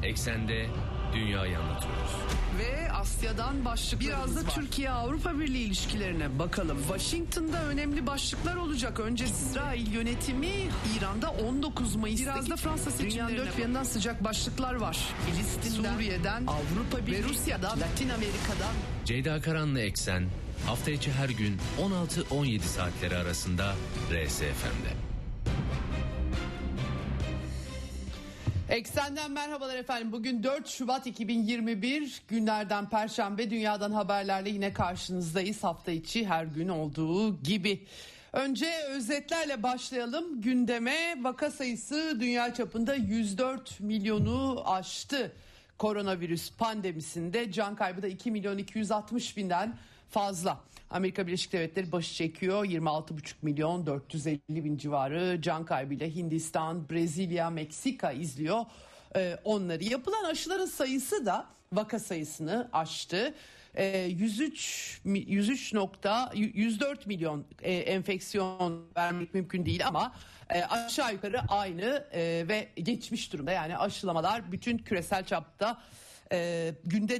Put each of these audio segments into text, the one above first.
Eksende dünyayı anlatıyoruz. Ve Asya'dan başlıklarımız Biraz da var. Türkiye-Avrupa Birliği ilişkilerine bakalım. Washington'da önemli başlıklar olacak. Önce İsrail yönetimi İran'da 19 Mayıs'taki Biraz da Fransa seçimlerine. dünyanın dört bir yanından sıcak başlıklar var. Filistin'den, Suriye'den, Avrupa Birliği ve Rusya'dan, Latin Amerika'dan. Ceyda Karan'la Eksen hafta içi her gün 16-17 saatleri arasında RSFM'de. Eksenden merhabalar efendim. Bugün 4 Şubat 2021 günlerden Perşembe, dünyadan haberlerle yine karşınızdayız. Hafta içi her gün olduğu gibi. Önce özetlerle başlayalım. Gündeme vaka sayısı dünya çapında 104 milyonu aştı. Koronavirüs pandemisinde can kaybı da 2 milyon 260 binden fazla. Amerika Birleşik Devletleri başı çekiyor. 26,5 milyon 450 bin civarı can kaybıyla Hindistan, Brezilya, Meksika izliyor. Onları yapılan aşıların sayısı da vaka sayısını aştı. 104 milyon enfeksiyon vermek mümkün değil ama aşağı yukarı aynı ve geçmiş durumda. Yani aşılamalar bütün küresel çapta günde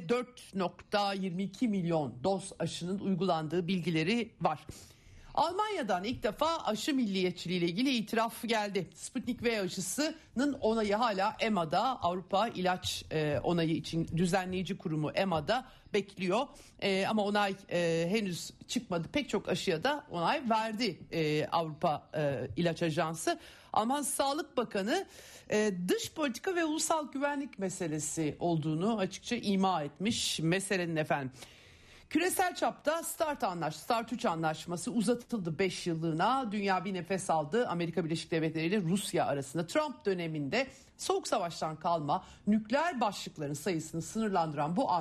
4,22 milyon doz aşının uygulandığı bilgileri var. Almanya'dan ilk defa aşı milliyetçiliği ile ilgili itiraf geldi. Sputnik V aşısının onayı hala EMA'da, Avrupa İlaç Onayı için düzenleyici kurumu EMA'da bekliyor. Ama onay henüz çıkmadı. Pek çok aşıya da onay verdi Avrupa İlaç Ajansı. Alman Sağlık Bakanı dış politika ve ulusal güvenlik meselesi olduğunu açıkça ima etmiş meselenin efendim. Küresel çapta START 3 anlaşması uzatıldı 5 yıllığına. Dünya bir nefes aldı. Amerika Birleşik Devletleri ile Rusya arasında Trump döneminde Soğuk Savaş'tan kalma nükleer başlıkların sayısını sınırlandıran bu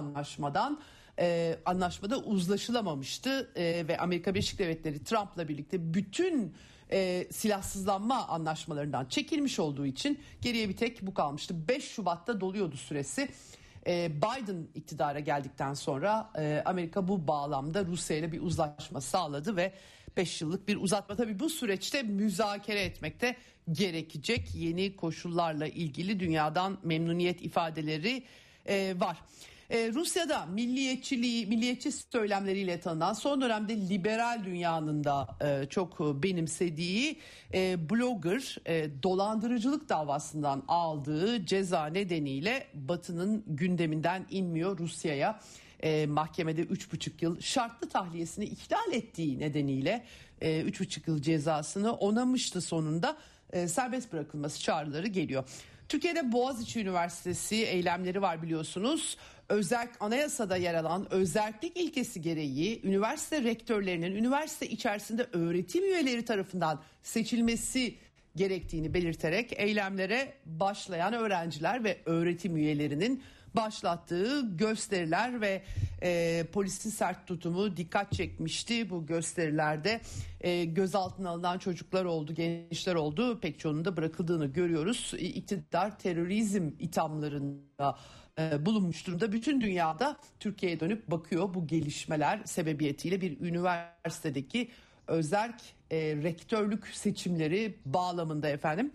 anlaşmada uzlaşılamamıştı. Ve Amerika Birleşik Devletleri Trump'la birlikte bütün silahsızlanma anlaşmalarından çekilmiş olduğu için geriye bir tek bu kalmıştı. 5 Şubat'ta doluyordu süresi. Biden iktidara geldikten sonra Amerika bu bağlamda Rusya ile bir uzlaşma sağladı ve 5 yıllık bir uzatma. Tabii bu süreçte müzakere etmekte gerekecek, yeni koşullarla ilgili dünyadan memnuniyet ifadeleri var. Rusya'da milliyetçi söylemleriyle tanınan, son dönemde liberal dünyanın da çok benimsediği blogger dolandırıcılık davasından aldığı ceza nedeniyle Batı'nın gündeminden inmiyor. Rusya'ya mahkemede 3,5 yıl şartlı tahliyesini ihlal ettiği nedeniyle 3,5 yıl cezasını onamıştı, sonunda serbest bırakılması çağrıları geliyor. Türkiye'de Boğaziçi Üniversitesi eylemleri var biliyorsunuz. Anayasada yer alan özerklik ilkesi gereği üniversite rektörlerinin üniversite içerisinde öğretim üyeleri tarafından seçilmesi gerektiğini belirterek eylemlere başlayan öğrenciler ve öğretim üyelerinin başlattığı gösteriler ve polisin sert tutumu dikkat çekmişti. Bu gösterilerde gözaltına alınan çocuklar oldu, gençler oldu. Pek çoğunun da bırakıldığını görüyoruz. İktidar terörizm ithamlarında bulunmuş durumda. Bütün dünyada Türkiye'ye dönüp bakıyor bu gelişmeler sebebiyetiyle. Bir üniversitedeki özerk rektörlük seçimleri bağlamında efendim.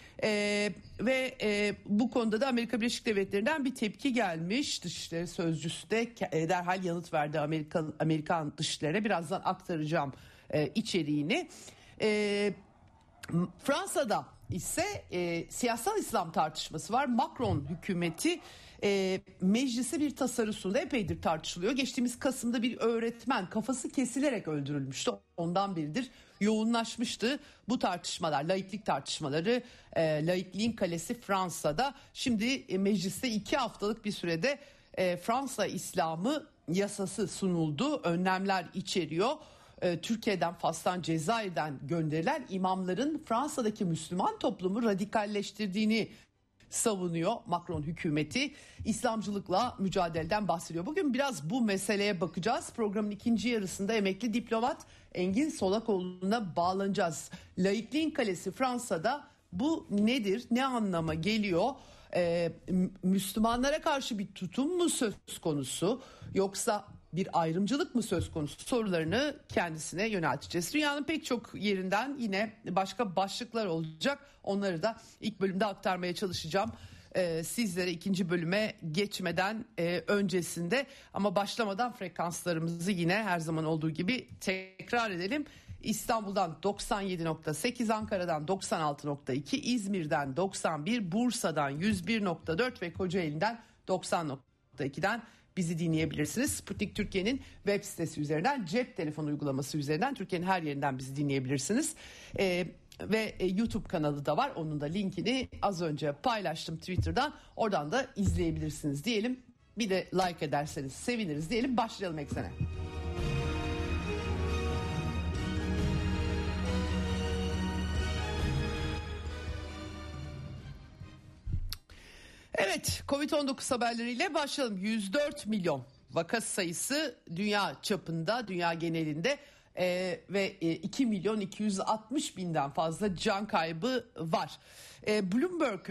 Bu konuda da Amerika Birleşik Devletleri'nden bir tepki gelmiş. Dışişleri Sözcüsü de derhal yanıt verdi Amerikan dışişlerine. Birazdan aktaracağım içeriğini. Fransa'da ise siyasal İslam tartışması var. Macron hükümeti meclise bir tasarı sundu. Epeydir tartışılıyor. Geçtiğimiz Kasım'da bir öğretmen kafası kesilerek öldürülmüştü. Ondan beridir yoğunlaşmıştı bu tartışmalar, laiklik tartışmaları. Laikliğin kalesi Fransa'da. Şimdi mecliste 2 haftalık bir sürede Fransa İslamı yasası sunuldu. Önlemler içeriyor. Türkiye'den, Fas'tan, Cezayir'den gönderilen imamların Fransa'daki Müslüman toplumu radikalleştirdiğini savunuyor Macron hükümeti. İslamcılıkla mücadeleden bahsediyor. Bugün biraz bu meseleye bakacağız. Programın ikinci yarısında emekli diplomat Engin Solakoğlu'na bağlanacağız. Laikliğin kalesi Fransa'da bu nedir? Ne anlama geliyor? Müslümanlara karşı bir tutum mu söz konusu, yoksa bir ayrımcılık mı söz konusu sorularını kendisine yönelteceğiz. Dünyanın pek çok yerinden yine başka başlıklar olacak. Onları da ilk bölümde aktarmaya çalışacağım. sizlere ikinci bölüme geçmeden öncesinde, ama başlamadan frekanslarımızı yine her zaman olduğu gibi tekrar edelim. İstanbul'dan 97.8, Ankara'dan 96.2, İzmir'den 91, Bursa'dan 101.4 ve Kocaeli'den 90.2'den bizi dinleyebilirsiniz. Sputnik Türkiye'nin web sitesi üzerinden, cep telefonu uygulaması üzerinden Türkiye'nin her yerinden bizi dinleyebilirsiniz. Ve YouTube kanalı da var. Onun da linkini az önce paylaştım Twitter'dan. Oradan da izleyebilirsiniz diyelim. Bir de like ederseniz seviniriz diyelim. Başlayalım Eksen'e. Evet, Covid-19 haberleriyle başlayalım. 104 milyon vaka sayısı dünya çapında, dünya genelinde ve 2 milyon 260 binden fazla can kaybı var. Bloomberg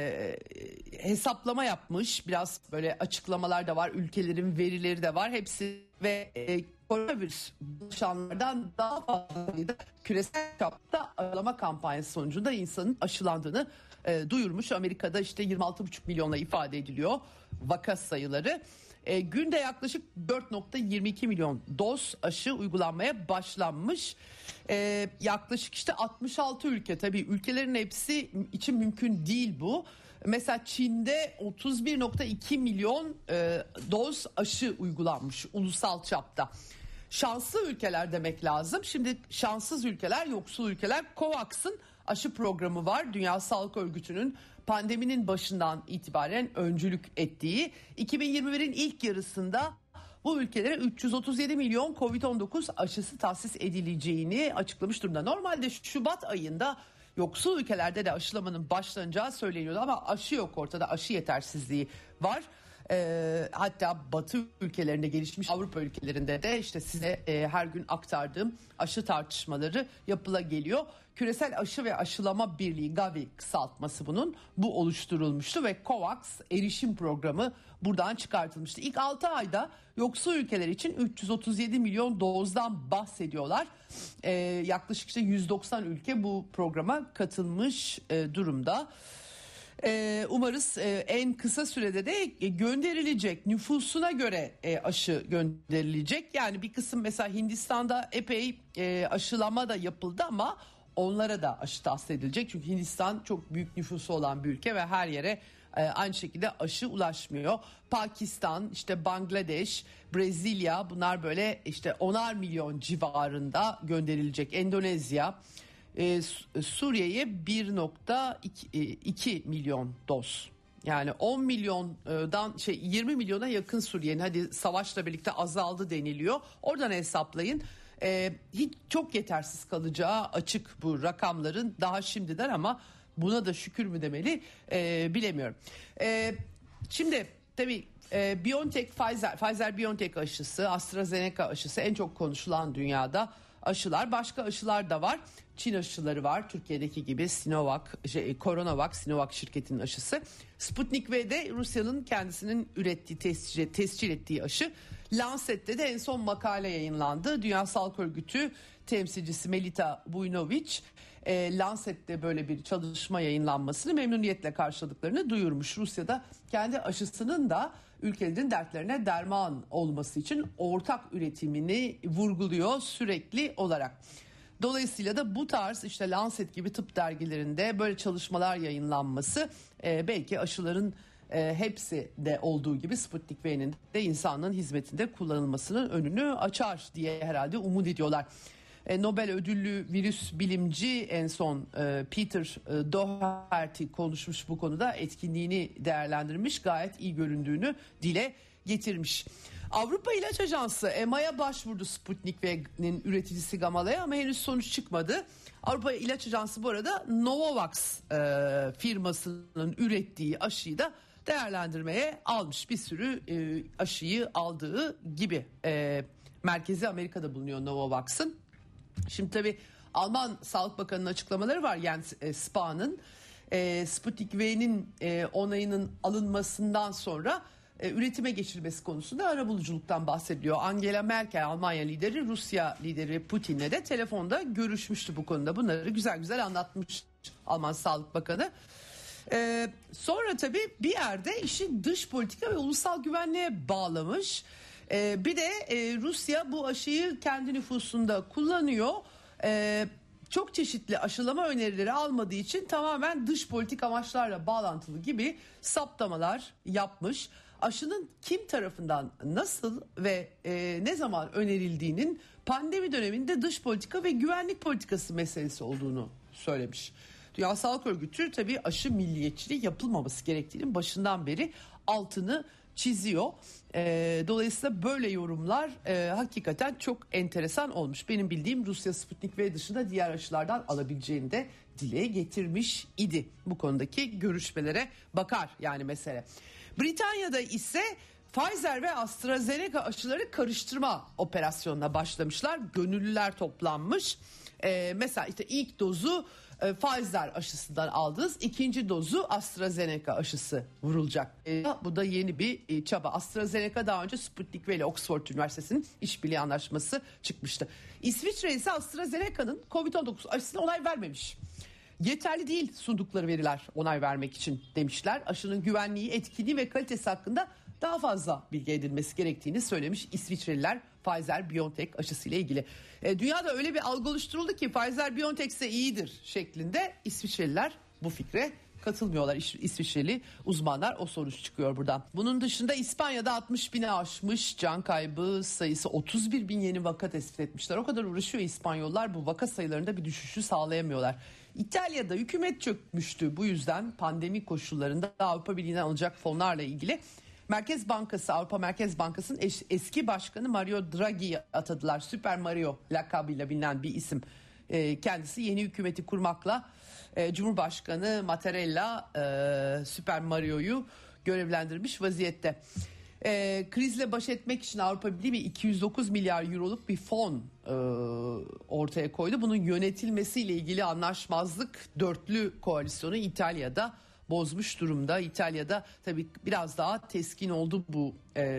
hesaplama yapmış, biraz böyle açıklamalar da var, ülkelerin verileri de var hepsi ve koronavirüs bulaşanlardan daha fazla küresel çapta aşılama kampanyası sonucunda insanın aşılandığını duyurmuş. Amerika'da işte 26,5 milyonla ifade ediliyor vaka sayıları. Günde yaklaşık 4,22 milyon doz aşı uygulanmaya başlanmış. Yaklaşık işte 66 ülke, tabii ülkelerin hepsi için mümkün değil bu. Mesela Çin'de 31,2 milyon doz aşı uygulanmış ulusal çapta. Şanslı ülkeler demek lazım. Şimdi şanssız ülkeler, yoksul ülkeler. COVAX'ın aşı programı var. Dünya Sağlık Örgütü'nün pandeminin başından itibaren öncülük ettiği, 2021'in ilk yarısında bu ülkelere 337 milyon Covid-19 aşısı tahsis edileceğini açıklamış durumda. Normalde Şubat ayında yoksul ülkelerde de aşılamanın başlanacağı söyleniyordu ama aşı yok ortada, aşı yetersizliği var. Hatta Batı ülkelerinde, gelişmiş Avrupa ülkelerinde de işte size her gün aktardığım aşı tartışmaları yapıla geliyor. Küresel Aşı ve Aşılama Birliği, Gavi kısaltması bunun, bu oluşturulmuştu ve COVAX erişim programı buradan çıkartılmıştı. İlk 6 ayda yoksul ülkeler için 337 milyon dozdan bahsediyorlar. Yaklaşık işte 190 ülke bu programa katılmış durumda. Umarız en kısa sürede de gönderilecek, nüfusuna göre aşı gönderilecek. Yani bir kısım, mesela Hindistan'da epey aşılama da yapıldı ama onlara da aşı tahsis edilecek. Çünkü Hindistan çok büyük nüfusu olan bir ülke ve her yere aynı şekilde aşı ulaşmıyor. Pakistan, işte Bangladeş, Brezilya, bunlar böyle işte 10'ar milyon civarında gönderilecek. Endonezya, Suriye'ye 1,2 milyon doz. Yani 10 milyondan 20 milyona yakın Suriye'nin, hadi savaşla birlikte azaldı deniliyor. Oradan hesaplayın. Hiç çok yetersiz kalacağı açık bu rakamların daha şimdiden, ama buna da şükür mü demeli bilemiyorum. Şimdi tabii Pfizer-BioNTech aşısı, AstraZeneca aşısı en çok konuşulan dünyada aşılar. Başka aşılar da var. Çin aşıları var. Türkiye'deki gibi CoronaVac, Sinovac şirketinin aşısı. Sputnik V de Rusya'nın kendisinin ürettiği, tescil ettiği aşı. Lancet'te de en son makale yayınlandı. Dünya Sağlık Örgütü temsilcisi Melita Bujnovic, Lancet'te böyle bir çalışma yayınlanmasını memnuniyetle karşıladıklarını duyurmuş. Rusya'da kendi aşısının da ülkelerin dertlerine derman olması için ortak üretimini vurguluyor sürekli olarak. Dolayısıyla da bu tarz işte Lancet gibi tıp dergilerinde böyle çalışmalar yayınlanması belki aşıların hepsi de olduğu gibi Sputnik V'nin de insanlığın hizmetinde kullanılmasının önünü açar diye herhalde umut ediyorlar. Nobel ödüllü virüs bilimci en son Peter Doherty konuşmuş bu konuda, etkinliğini değerlendirmiş, gayet iyi göründüğünü dile getirmiş. Avrupa İlaç Ajansı EMA'ya başvurdu Sputnik V'nin üreticisi Gamala'ya ama henüz sonuç çıkmadı. Avrupa İlaç Ajansı bu arada Novavax firmasının ürettiği aşıyı da değerlendirmeye almış. Bir sürü aşıyı aldığı gibi merkezi Amerika'da bulunuyor Novavax'ın. Şimdi tabii Alman Sağlık Bakanı'nın açıklamaları var. Yani Spahn'ın Sputnik V'nin onayının alınmasından sonra üretime geçirilmesi konusunda arabuluculuktan bahsediliyor. Angela Merkel, Almanya lideri, Rusya lideri Putin'le de telefonda görüşmüştü bu konuda. Bunları güzel güzel anlatmış Alman Sağlık Bakanı. Sonra tabii bir yerde işi dış politika ve ulusal güvenliğe bağlamış. Bir de Rusya bu aşıyı kendi nüfusunda kullanıyor. Çok çeşitli aşılama önerileri almadığı için tamamen dış politik amaçlarla bağlantılı gibi saptamalar yapmış. Aşının kim tarafından nasıl ve ne zaman önerildiğinin pandemi döneminde dış politika ve güvenlik politikası meselesi olduğunu söylemiş. Dünya Sağlık Örgütü tabii aşı milliyetçiliği yapılmaması gerektiğinin başından beri altını çiziyor. Dolayısıyla böyle yorumlar hakikaten çok enteresan olmuş. Benim bildiğim Rusya Sputnik V dışında diğer aşılardan alabileceğini de dile getirmiş idi. Bu konudaki görüşmelere bakar yani mesele. Britanya'da ise Pfizer ve AstraZeneca aşıları karıştırma operasyonuna başlamışlar. Gönüllüler toplanmış. Mesela işte ilk dozu Pfizer aşısından aldınız. İkinci dozu AstraZeneca aşısı vurulacak. Bu da yeni bir çaba. AstraZeneca daha önce Sputnik V ile Oxford Üniversitesi'nin işbirliği anlaşması çıkmıştı. İsviçre ise AstraZeneca'nın Covid-19 aşısına onay vermemiş. Yeterli değil sundukları veriler onay vermek için demişler. Aşının güvenliği, etkinliği ve kalitesi hakkında daha fazla bilgi edilmesi gerektiğini söylemiş İsviçreliler Pfizer-BioNTech aşısıyla ilgili. Dünyada öyle bir algı oluşturuldu ki Pfizer-BioNTech ise iyidir şeklinde İsviçreliler bu fikre katılmıyorlar. İsviçreli uzmanlar, o sonuç çıkıyor buradan. Bunun dışında İspanya'da 60 bini aşmış can kaybı sayısı, 31 bin yeni vaka tespit etmişler. O kadar uğraşıyor İspanyollar, bu vaka sayılarında bir düşüşü sağlayamıyorlar. İtalya'da hükümet çökmüştü, bu yüzden pandemi koşullarında Avrupa Birliği'nden alacak fonlarla ilgili Merkez Bankası, Avrupa Merkez Bankası'nın eski başkanı Mario Draghi'yi atadılar. Süper Mario lakabıyla bilinen bir isim. Kendisi yeni hükümeti kurmakla Cumhurbaşkanı Mattarella Süper Mario'yu görevlendirmiş vaziyette. Krizle baş etmek için Avrupa Birliği bir 209 milyar euroluk bir fon ortaya koydu. Bunun yönetilmesiyle ilgili anlaşmazlık dörtlü koalisyonu İtalya'da bozmuş durumda. İtalya'da tabii biraz daha teskin oldu bu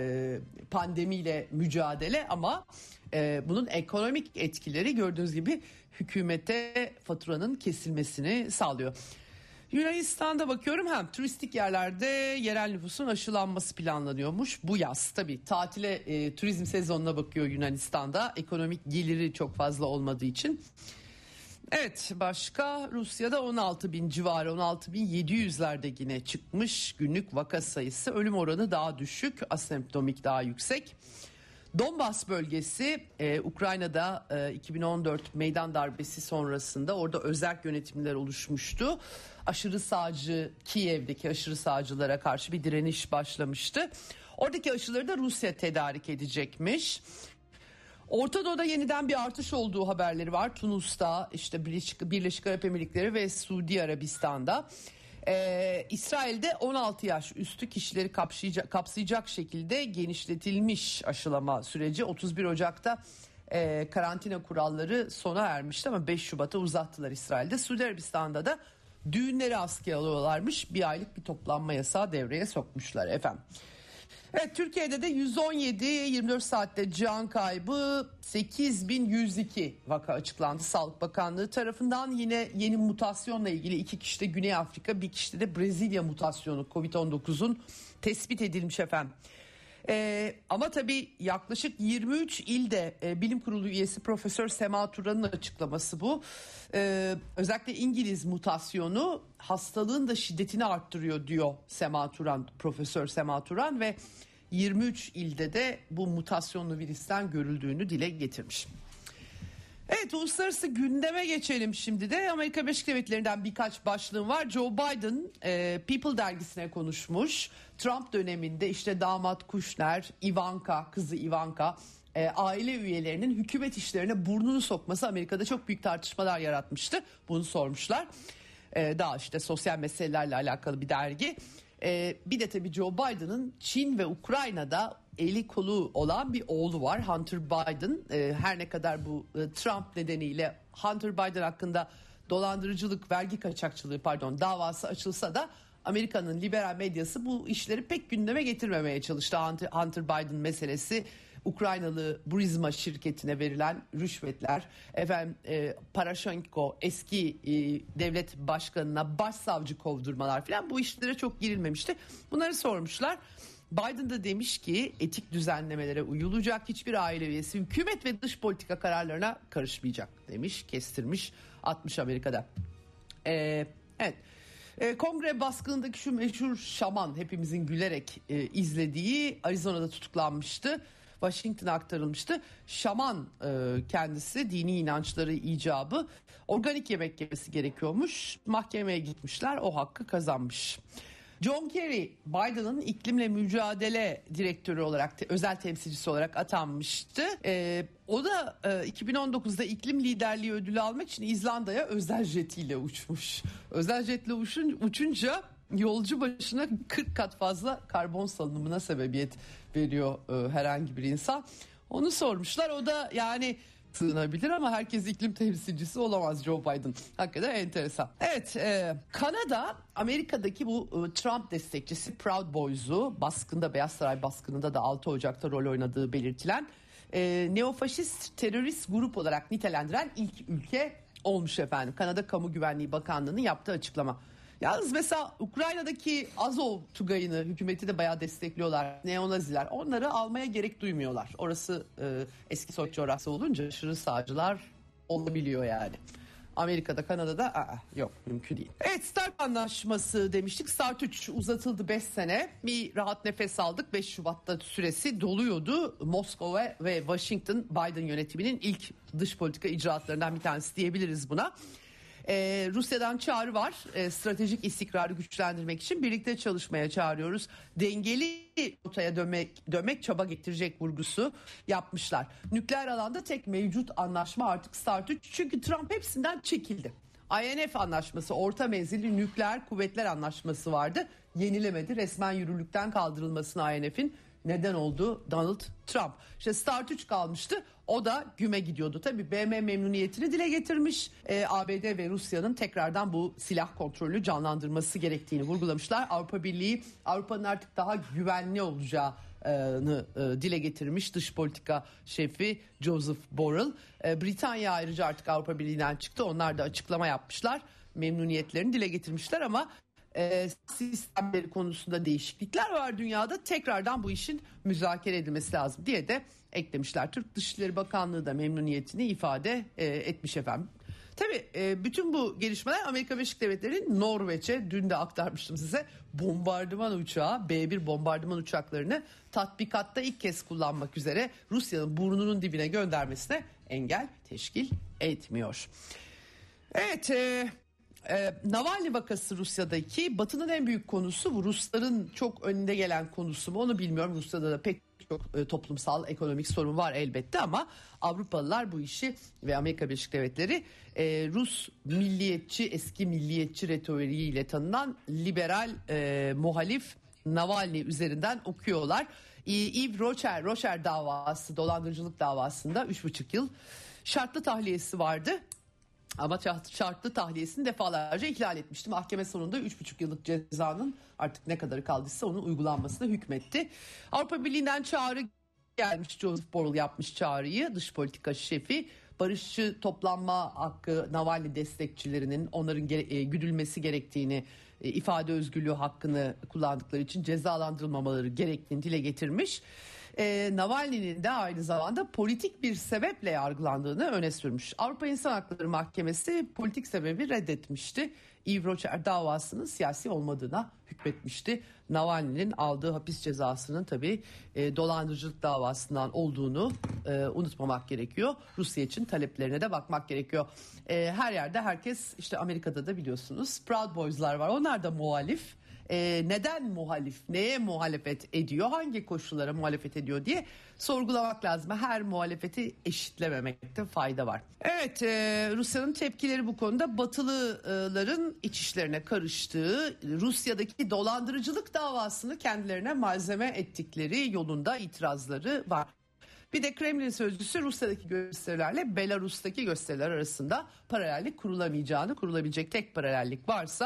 pandemiyle mücadele ama bunun ekonomik etkileri gördüğünüz gibi hükümete faturanın kesilmesini sağlıyor. Yunanistan'da bakıyorum, hem turistik yerlerde yerel nüfusun aşılanması planlanıyormuş bu yaz. Tabii tatile, turizm sezonuna bakıyor Yunanistan'da, ekonomik geliri çok fazla olmadığı için. Evet, başka Rusya'da 16 bin civarı, 16.700'lerde yine çıkmış günlük vaka sayısı. Ölüm oranı daha düşük, asemptomik daha yüksek. Donbas bölgesi Ukrayna'da 2014 meydan darbesi sonrasında orada özerk yönetimler oluşmuştu. Aşırı sağcı, Kiev'deki aşırı sağcılara karşı bir direniş başlamıştı. Oradaki aşıları da Rusya tedarik edecekmiş. Orta Doğu'da yeniden bir artış olduğu haberleri var. Tunus'ta, işte Birleşik Arap Emirlikleri ve Suudi Arabistan'da. İsrail'de 16 yaş üstü kişileri kapsayacak şekilde genişletilmiş aşılama süreci. 31 Ocak'ta karantina kuralları sona ermişti ama 5 Şubat'a uzattılar İsrail'de. Suudi Arabistan'da da düğünleri askıya alıyorlarmış. Bir aylık bir toplanma yasağı devreye sokmuşlar efendim. Evet, Türkiye'de de 117-24 saatte can kaybı, 8.102 vaka açıklandı Sağlık Bakanlığı tarafından. Yine yeni mutasyonla ilgili 2 kişide Güney Afrika, 1 kişide de Brezilya mutasyonu Covid-19'un tespit edilmiş efendim. Ama tabii yaklaşık 23 ilde bilim kurulu üyesi Profesör Sema Turan'ın açıklaması bu. Özellikle İngiliz mutasyonu hastalığın da şiddetini arttırıyor diyor Sema Turan, Profesör Sema Turan, ve 23 ilde de bu mutasyonlu virüsten görüldüğünü dile getirmiş. Evet, uluslararası gündeme geçelim şimdi de. Amerika Birleşik Devletleri'nden birkaç başlığım var. Joe Biden People dergisine konuşmuş. Trump döneminde işte damat Kushner, Ivanka, kızı Ivanka, aile üyelerinin hükümet işlerine burnunu sokması Amerika'da çok büyük tartışmalar yaratmıştı. Bunu sormuşlar. Daha işte sosyal meselelerle alakalı bir dergi. Bir de tabii Joe Biden'ın Çin ve Ukrayna'da eli kolu olan bir oğlu var, Hunter Biden. Her ne kadar bu Trump nedeniyle Hunter Biden hakkında dolandırıcılık, vergi kaçakçılığı davası açılsa da Amerika'nın liberal medyası bu işleri pek gündeme getirmemeye çalıştı. Hunter Biden meselesi Ukraynalı Burisma şirketine verilen rüşvetler, Poroshenko eski devlet başkanına başsavcı kovdurmalar falan, bu işlere çok girilmemişti. Bunları sormuşlar. Biden da demiş ki etik düzenlemelere uyulacak, hiçbir aile üyesi hükümet ve dış politika kararlarına karışmayacak demiş, kestirmiş, atmış Amerika'da. Evet. Kongre baskınındaki şu meşhur şaman, hepimizin gülerek izlediği, Arizona'da tutuklanmıştı. Washington'a aktarılmıştı. Şaman kendisi, dini inançları icabı organik yemek yemesi gerekiyormuş. Mahkemeye gitmişler, o hakkı kazanmış. John Kerry, Biden'ın iklimle mücadele direktörü olarak, özel temsilcisi olarak atanmıştı. O da 2019'da iklim liderliği ödülü almak için İzlanda'ya özel jetiyle uçmuş. Özel jetle uçunca yolcu başına 40 kat fazla karbon salınımına sebebiyet veriyor herhangi bir insan. Onu sormuşlar, o da yani sığınabilir ama herkes iklim temsilcisi olamaz Joe Biden. Hakikaten enteresan. Evet, Kanada Amerika'daki bu Trump destekçisi Proud Boys'u baskında, Beyaz Saray baskınında da 6 Ocak'ta rol oynadığı belirtilen neofaşist terörist grup olarak nitelendiren ilk ülke olmuş efendim. Kanada Kamu Güvenliği Bakanlığı'nın yaptığı açıklama. Yalnız mesela Ukrayna'daki Azov Tugayı'nı, hükümeti de bayağı destekliyorlar. Neonaziler, onları almaya gerek duymuyorlar. Orası eski Sovyet coğrafyası olunca aşırı sağcılar olabiliyor yani. Amerika'da, Kanada'da yok, mümkün değil. Evet, START anlaşması demiştik. START 3 uzatıldı 5 sene. Bir rahat nefes aldık. 5 Şubat'ta süresi doluyordu. Moskova ve Washington, Biden yönetiminin ilk dış politika icraatlarından bir tanesi diyebiliriz buna. Rusya'dan çağrı var. Stratejik istikrarı güçlendirmek için birlikte çalışmaya çağırıyoruz. Dengeli rotaya dönmek çaba getirecek vurgusu yapmışlar. Nükleer alanda tek mevcut anlaşma artık START 3. Çünkü Trump hepsinden çekildi. INF anlaşması, orta menzilli nükleer kuvvetler anlaşması vardı. Yenilemedi. Resmen yürürlükten kaldırılmasına INF'in neden oldu Donald Trump. İşte START 3 kalmıştı. O da güme gidiyordu. Tabii BM memnuniyetini dile getirmiş. ABD ve Rusya'nın tekrardan bu silah kontrolünü canlandırması gerektiğini vurgulamışlar. Avrupa Birliği, Avrupa'nın artık daha güvenli olacağını dile getirmiş dış politika şefi Joseph Borrell. Britanya ayrıca artık Avrupa Birliği'nden çıktı. Onlar da açıklama yapmışlar. Memnuniyetlerini dile getirmişler ama sistemleri konusunda değişiklikler var dünyada. Tekrardan bu işin müzakere edilmesi lazım diye de eklemişler. Türk Dışişleri Bakanlığı da memnuniyetini ifade etmiş efendim. Tabii bütün bu gelişmeler Amerika Birleşik Devletleri'nin Norveç'e, dün de aktarmıştım size, bombardıman uçağı, B-1 bombardıman uçaklarını tatbikatta ilk kez kullanmak üzere Rusya'nın burnunun dibine göndermesine engel teşkil etmiyor. Evet, Navalny vakası Rusya'daki, Batı'nın en büyük konusu bu. Rusların çok önünde gelen konusu mu onu bilmiyorum. Rusya'da da pek çok toplumsal, ekonomik sorun var elbette ama Avrupalılar bu işi ve Amerika Birleşik Devletleri Rus milliyetçi, eski milliyetçi retoriğiyle tanınan liberal muhalif Navalny üzerinden okuyorlar. Yves Rocher davası, dolandırıcılık davasında 3,5 yıl şartlı tahliyesi vardı. Ama şartlı tahliyesini defalarca ihlal etmişti. Mahkeme sonunda 3,5 yıllık cezanın artık ne kadarı kaldıysa onun uygulanmasına hükmetti. Avrupa Birliği'nden çağrı gelmiş. Joseph Borrell yapmış çağrıyı, dış politika şefi. Barışçı toplanma hakkı Navalny destekçilerinin, onların güdülmesi gerektiğini, ifade özgürlüğü hakkını kullandıkları için cezalandırılmamaları gerektiğini dile getirmiş. Navalny'nin de aynı zamanda politik bir sebeple yargılandığını öne sürmüş. Avrupa İnsan Hakları Mahkemesi politik sebebi reddetmişti. Yves Rocher davasının siyasi olmadığına hükmetmişti. Navalny'nin aldığı hapis cezasının tabii dolandırıcılık davasından olduğunu unutmamak gerekiyor. Rusya için taleplerine de bakmak gerekiyor. Her yerde herkes, işte Amerika'da da biliyorsunuz Proud Boys'lar var. Onlar da muhalif. Neden muhalif, neye muhalefet ediyor, hangi koşullara muhalefet ediyor diye sorgulamak lazım. Her muhalefeti eşitlememekte fayda var. Evet, Rusya'nın tepkileri bu konuda, Batılıların iç işlerine karıştığı, Rusya'daki dolandırıcılık davasını kendilerine malzeme ettikleri yolunda itirazları var. Bir de Kremlin sözcüsü Rusya'daki gösterilerle Belarus'taki gösteriler arasında paralellik kurulamayacağını, kurulabilecek tek paralellik varsa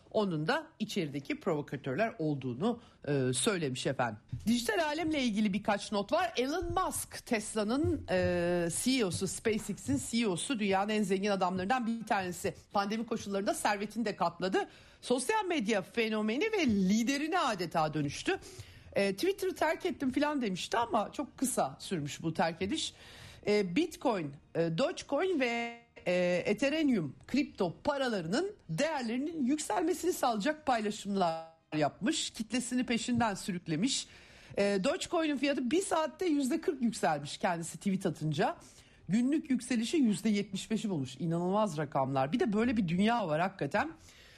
onun da içerideki provokatörler olduğunu söylemiş efendim. Dijital alemle ilgili birkaç not var. Elon Musk, Tesla'nın CEO'su, SpaceX'in CEO'su, dünyanın en zengin adamlarından bir tanesi. Pandemi koşullarında servetini de katladı. Sosyal medya fenomeni ve liderine adeta dönüştü. Twitter'ı terk ettim falan demişti ama çok kısa sürmüş bu terk ediş. Bitcoin, Dogecoin ve Ethereum kripto paralarının değerlerinin yükselmesini sağlayacak paylaşımlar yapmış. Kitlesini peşinden sürüklemiş. Dogecoin'in fiyatı bir saatte %40 yükselmiş kendisi tweet atınca. Günlük yükselişi %75'i bulmuş. İnanılmaz rakamlar. Bir de böyle bir dünya var hakikaten.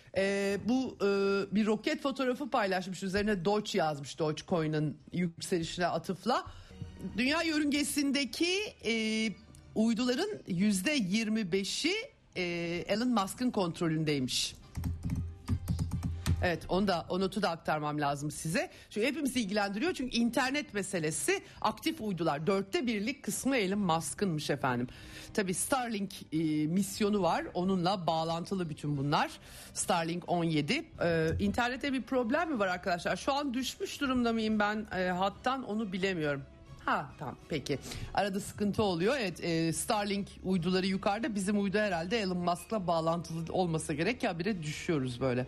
Bir roket fotoğrafı paylaşmış, üzerine Doge yazmış, Dogecoin'in yükselişine atıfla. Dünya yörüngesindeki uyduların %25'i Elon Musk'ın kontrolündeymiş. Evet, o notu da aktarmam lazım size. Çünkü hepimizi ilgilendiriyor, çünkü internet meselesi, aktif uydular 1/4 kısmı Elon Musk'ınmış efendim. Tabii Starlink misyonu var, onunla bağlantılı bütün bunlar. Starlink 17. İnternette bir problem mi var arkadaşlar? Şu an düşmüş durumda mıyım ben hattan, onu bilemiyorum. Tamam, peki. Arada sıkıntı oluyor. Evet, Starlink uyduları yukarıda, bizim uydu herhalde Elon Musk'la bağlantılı olmasa gerek, ya bire düşüyoruz böyle.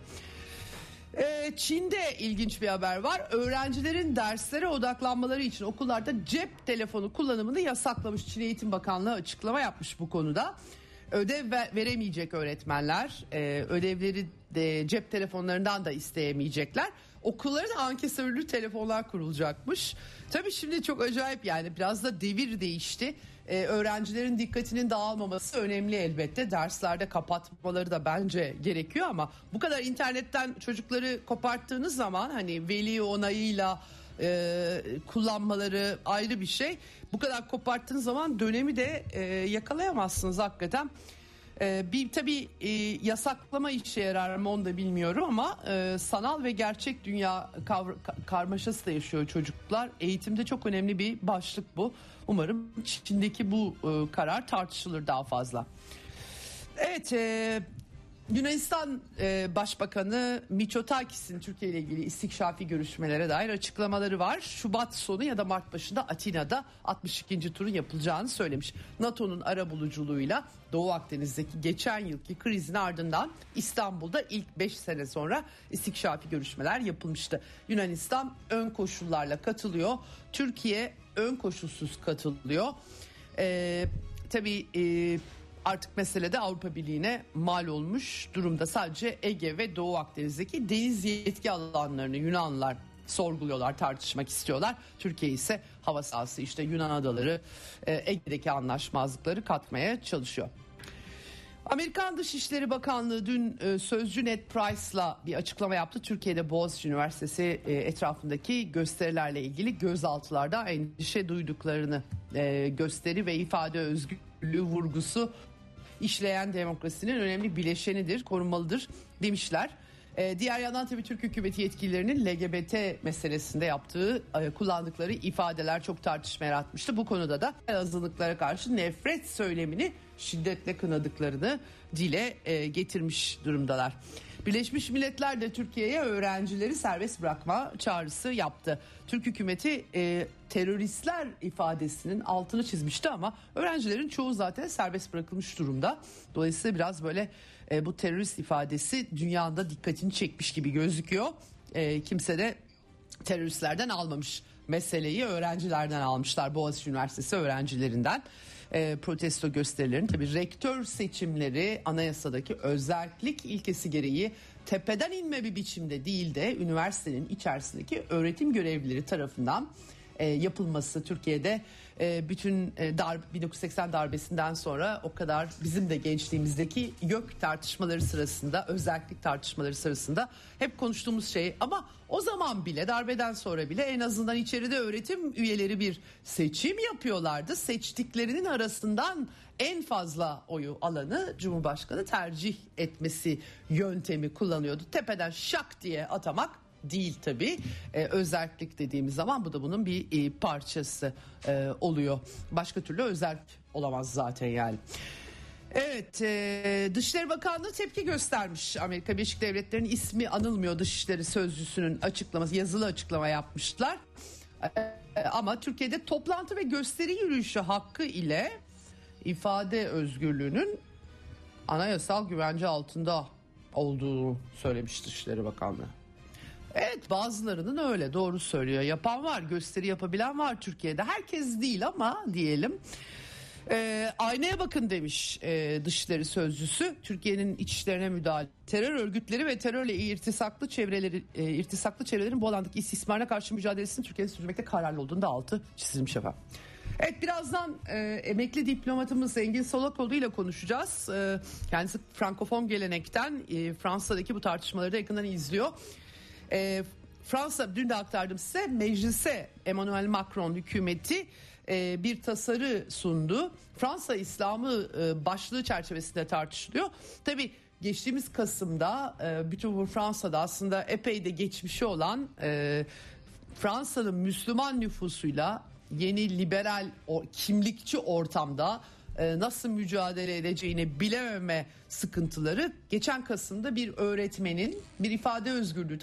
Çin'de ilginç bir haber var. Öğrencilerin derslere odaklanmaları için okullarda cep telefonu kullanımını yasaklamış. Çin Eğitim Bakanlığı açıklama yapmış bu konuda. Ödev veremeyecek öğretmenler, ödevleri de cep telefonlarından da isteyemeyecekler. Okullara da ankesörlü telefonlar kurulacakmış. Tabii şimdi çok acayip, yani biraz da devir değişti. Öğrencilerin dikkatinin dağılmaması önemli elbette. Derslerde kapatmaları da bence gerekiyor ama bu kadar internetten çocukları koparttığınız zaman, hani veli onayıyla kullanmaları ayrı bir şey. Bu kadar koparttığınız zaman dönemi de yakalayamazsınız hakikaten. Tabii yasaklama işe yarar mı onu da bilmiyorum ama sanal ve gerçek dünya karmaşası da yaşıyor çocuklar. Eğitimde çok önemli bir başlık bu. Umarım Çin'deki bu karar tartışılır daha fazla. Evet, Yunanistan Başbakanı Mitsotakis'in Türkiye ile ilgili istikşafi görüşmelere dair açıklamaları var. Şubat sonu ya da Mart başında Atina'da 62. turun yapılacağını söylemiş. NATO'nun arabuluculuğuyla Doğu Akdeniz'deki geçen yılki krizin ardından İstanbul'da ilk 5 sene sonra istikşafi görüşmeler yapılmıştı. Yunanistan ön koşullarla katılıyor. Türkiye ön koşulsuz katılıyor. Tabii artık mesele de Avrupa Birliği'ne mal olmuş durumda. Sadece Ege ve Doğu Akdeniz'deki deniz yetki alanlarını Yunanlılar sorguluyorlar, tartışmak istiyorlar. Türkiye ise hava sahası, işte Yunan adaları, Ege'deki anlaşmazlıkları katmaya çalışıyor. Amerikan Dışişleri Bakanlığı dün sözcü Ned Price'la bir açıklama yaptı. Türkiye'de Boğaziçi Üniversitesi etrafındaki gösterilerle ilgili gözaltılarda endişe duyduklarını, gösteri ve ifade özgürlüğü vurgusu işleyen demokrasinin önemli bileşenidir, korunmalıdır demişler. Diğer yandan tabii Türk hükümeti yetkililerinin LGBT meselesinde kullandıkları ifadeler çok tartışma yaratmıştı. Bu konuda da azınlıklara karşı nefret söylemini şiddetle kınadıklarını dile getirmiş durumdalar. Birleşmiş Milletler de Türkiye'ye öğrencileri serbest bırakma çağrısı yaptı. Türk hükümeti teröristler ifadesinin altını çizmişti ama öğrencilerin çoğu zaten serbest bırakılmış durumda. Dolayısıyla biraz böyle bu terörist ifadesi dünyada dikkatini çekmiş gibi gözüküyor. Kimse de teröristlerden almamış meseleyi, öğrencilerden almışlar. Boğaziçi Üniversitesi öğrencilerinden. Protesto gösterilerin tabii rektör seçimleri anayasadaki özellik ilkesi gereği tepeden inme bir biçimde değil de üniversitenin içerisindeki öğretim görevlileri tarafından yapılması. Türkiye'de bütün 1980 darbesinden sonra o kadar bizim de gençliğimizdeki YÖK tartışmaları sırasında, özellik tartışmaları sırasında hep konuştuğumuz şey, ama o zaman bile, darbeden sonra bile en azından içeride öğretim üyeleri bir seçim yapıyorlardı. Seçtiklerinin arasından en fazla oyu alanı Cumhurbaşkanı tercih etmesi yöntemi kullanıyordu. Tepeden şak diye atamak değil tabii. Özerklik dediğimiz zaman bu da bunun bir parçası oluyor. Başka türlü özerk olamaz zaten yani. Evet, Dışişleri Bakanlığı tepki göstermiş. Amerika Birleşik Devletleri'nin ismi anılmıyor Dışişleri Sözcüsü'nün açıklaması, yazılı açıklama yapmışlar. Ama Türkiye'de toplantı ve gösteri yürüyüşü hakkı ile ifade özgürlüğünün anayasal güvence altında olduğunu söylemiş Dışişleri Bakanlığı. Evet, bazılarının öyle, doğru söylüyor. Yapan var, gösteri yapabilen var Türkiye'de. Herkes değil ama diyelim. Aynaya bakın demiş Dışişleri Sözcüsü. Türkiye'nin iç işlerine müdahale, terör örgütleri ve terörle irtisaklı çevrelerin bu alandaki istismarına karşı mücadelesini Türkiye'nin sürdürmekte kararlı olduğunu da altı çizilmiş efendim. Evet, birazdan emekli diplomatımız Engin Solakoğlu ile konuşacağız. Kendisi Frankofon gelenekten Fransa'daki bu tartışmaları da yakından izliyor. Fransa, dün de aktardım size, meclise Emmanuel Macron hükümeti bir tasarı sundu. Fransa İslam'ı başlığı çerçevesinde tartışılıyor. Tabii geçtiğimiz Kasım'da bütün bu Fransa'da aslında epey de geçmişi olan Fransa'nın Müslüman nüfusuyla yeni liberal kimlikçi ortamda nasıl mücadele edeceğini bilememe sıkıntıları geçen Kasım'da bir öğretmenin bir ifade özgürlüğü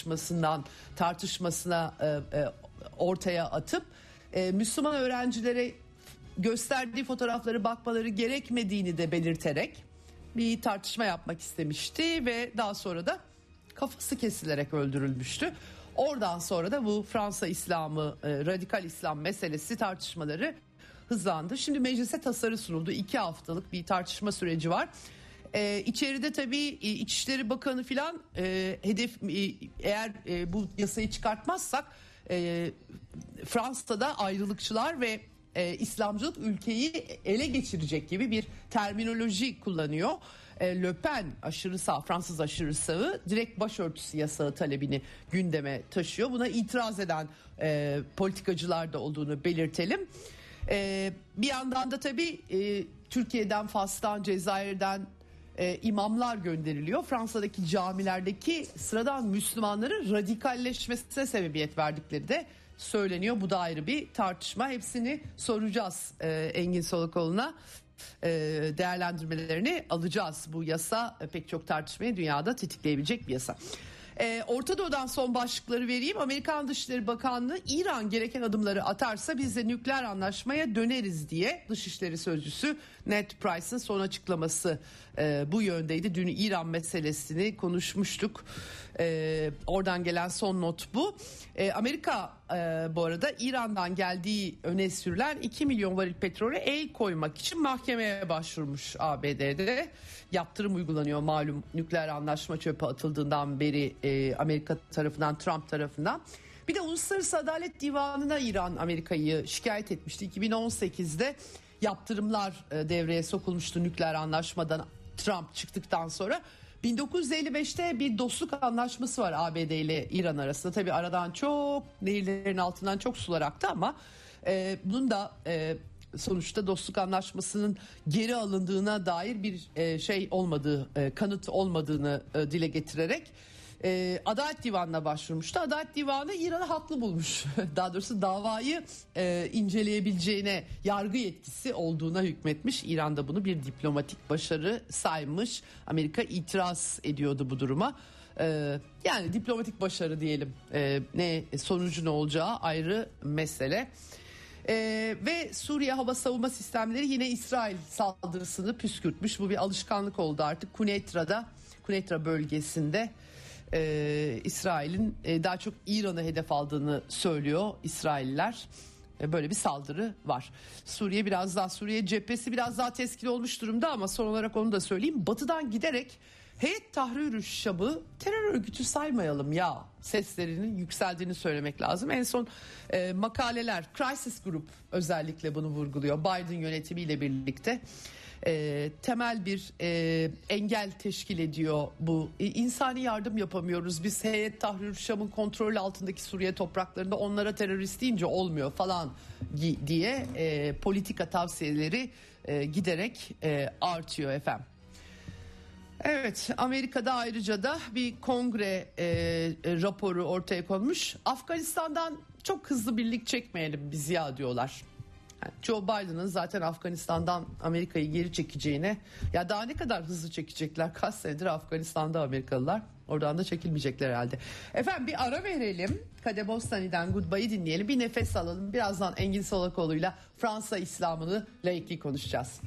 tartışmasına ortaya atıp Müslüman öğrencilere gösterdiği fotoğrafları bakmaları gerekmediğini de belirterek bir tartışma yapmak istemişti ve daha sonra da kafası kesilerek öldürülmüştü. Oradan sonra da bu Fransa İslam'ı, radikal İslam meselesi tartışmaları hızlandı. Şimdi meclise tasarı sunuldu. 2 haftalık bir tartışma süreci var. İçeride tabii İçişleri Bakanı filan eğer bu yasayı çıkartmaz,sak Fransa'da ayrılıkçılar ve İslamcılık ülkeyi ele geçirecek gibi bir terminoloji kullanıyor. Le Pen aşırı sağ, Fransız aşırı sağı direkt başörtüsü yasağı talebini gündeme taşıyor. Buna itiraz eden politikacılar da olduğunu belirtelim. Bir yandan da tabii Türkiye'den, Fas'tan, Cezayir'den imamlar gönderiliyor. Fransa'daki camilerdeki sıradan Müslümanların radikalleşmesine sebebiyet verdikleri de söyleniyor. Bu da ayrı bir tartışma. Hepsini soracağız Engin Solakoğlu'na. Değerlendirmelerini alacağız. Bu yasa pek çok tartışmayı dünyada tetikleyebilecek bir yasa. Orta Doğu'dan son başlıkları vereyim. Amerikan Dışişleri Bakanlığı İran gereken adımları atarsa biz de nükleer anlaşmaya döneriz diye Dışişleri Sözcüsü Ned Price'ın son açıklaması bu yöndeydi. Dün İran meselesini konuşmuştuk. Oradan gelen son not bu. Amerika bu arada İran'dan geldiği öne sürülen 2 milyon varil petrole el koymak için mahkemeye başvurmuş ABD'de. Yaptırım uygulanıyor malum nükleer anlaşma çöpe atıldığından beri Amerika tarafından, Trump tarafından. Bir de Uluslararası Adalet Divanı'na İran Amerika'yı şikayet etmişti. 2018'de yaptırımlar devreye sokulmuştu nükleer anlaşmadan Trump çıktıktan sonra. 1955'te bir dostluk anlaşması var ABD ile İran arasında. Tabii aradan çok, nehirlerin altından çok sular aktı ama bunun da sonuçta dostluk anlaşmasının geri alındığına dair bir şey olmadığı, kanıt olmadığını dile getirerek Adalet Divanı'na başvurmuştu. Adalet Divanı İran'ı haklı bulmuş. Daha doğrusu davayı inceleyebileceğine, yargı yetkisi olduğuna hükmetmiş. İran da bunu bir diplomatik başarı saymış. Amerika itiraz ediyordu bu duruma. Yani diplomatik başarı diyelim. Ne sonucu ne olacağı ayrı mesele. Ve Suriye hava savunma sistemleri yine İsrail saldırısını püskürtmüş. Bu bir alışkanlık oldu artık. Kuneytra bölgesinde İsrail'in daha çok İran'ı hedef aldığını söylüyor İsrailliler. Böyle bir saldırı var. Suriye cephesi biraz daha teskin olmuş durumda ama son olarak onu da söyleyeyim. Batıdan giderek Heyet Tahrir-ü Şam'ı terör örgütü saymayalım ya seslerinin yükseldiğini söylemek lazım. En son makaleler, Crisis Group özellikle bunu vurguluyor. Biden yönetimiyle birlikte temel bir engel teşkil ediyor bu. İnsani yardım yapamıyoruz. Biz Heyet Tahrir-ü Şam'ın kontrolü altındaki Suriye topraklarında onlara terörist deyince olmuyor falan diye politika tavsiyeleri giderek artıyor efendim. Evet, Amerika'da ayrıca da bir kongre raporu ortaya konmuş. Afganistan'dan çok hızlı birlik çekmeyelim biz ya diyorlar. Yani Joe Biden'ın zaten Afganistan'dan Amerika'yı geri çekeceğine, ya daha ne kadar hızlı çekecekler, kaç senedir Afganistan'da Amerikalılar, oradan da çekilmeyecekler herhalde. Efendim bir ara verelim, Kade Bostani'den Goodbye'ı dinleyelim, bir nefes alalım, birazdan Engin Solakoğlu'yla Fransa İslam'ını, laikliği konuşacağız.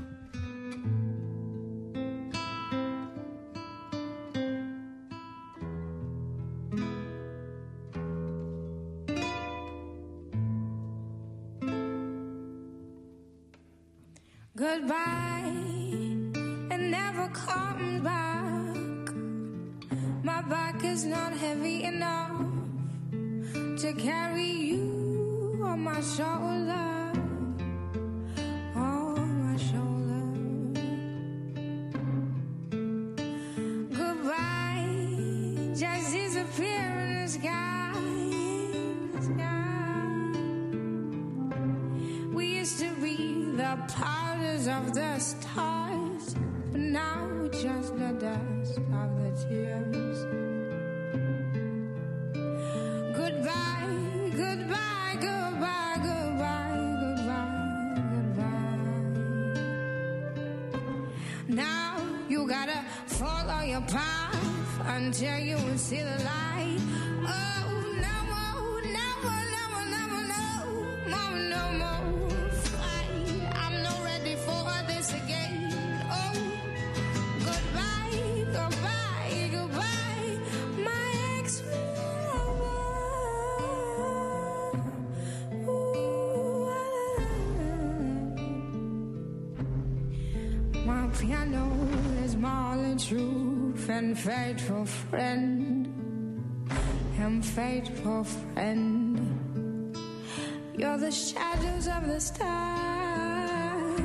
Goodbye, and never come back. My back is not heavy enough to carry you on my shoulder, on my shoulder. Goodbye, just disappear in the sky, We used to be the powders of the stars, but now we're just the dust of the tears. Goodbye, goodbye, goodbye, goodbye, goodbye, goodbye. Now you gotta follow your path until you see the light. Oh, no more, no more, no more, no more, no more, no more. I'm not ready for this again. Oh, goodbye, goodbye, goodbye, my ex-lover. My piano is my only truth and faithful friend, and faithful friend. You're the shadows of the stars,